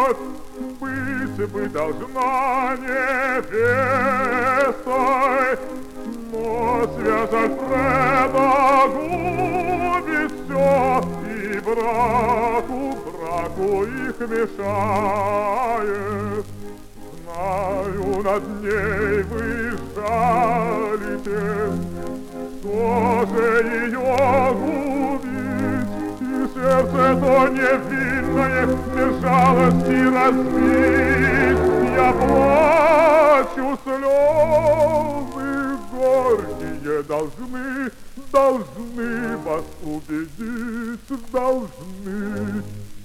вот быть бы должна невестой, но связь Альфреда губит все, и браку их мешает. Знаю, над ней вы жалитесь, что же ее губить, и сердце то невинное без жалости разбить. Я плачу, слезы горькие должны вас убедить, должны.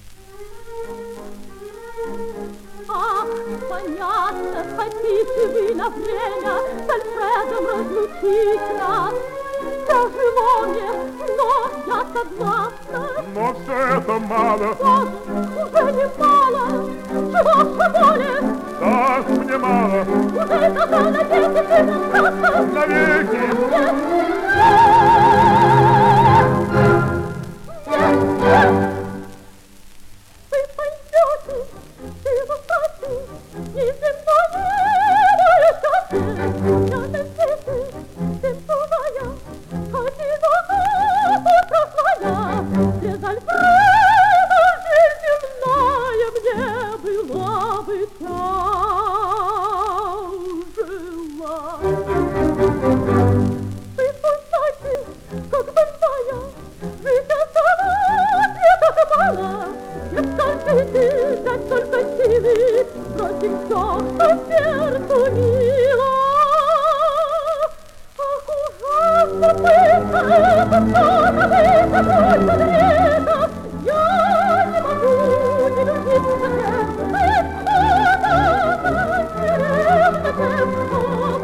Ах, понятно, хотите вы на время с Альфредом разлучить нас. Тяжело мне, но я согласна. Но все это мало. Боже, уже не мало. Чего же более? Да, мне мало. Уже сказал навеки ты нам просто. Навеки. Нет, нет. Вы пойдете, ты в устати, неземное счастье. Я на свете, святая, одинока душа своя. Без Альфреда жизнь земная мне была бы тяжела. Вы пойдете, как больная, жить осталось не так мало. Не скажите, дать только силы, бросить все, что сердцу мило. Ах, ужасно пытка, это что-то пытка, только греха. Я не могу не любить тебя, это что-то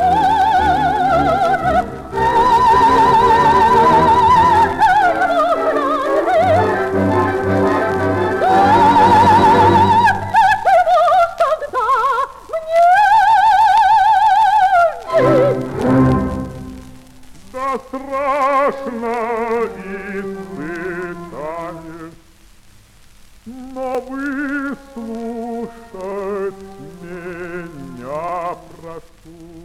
Да страшно испытание, но выслушать меня прошу.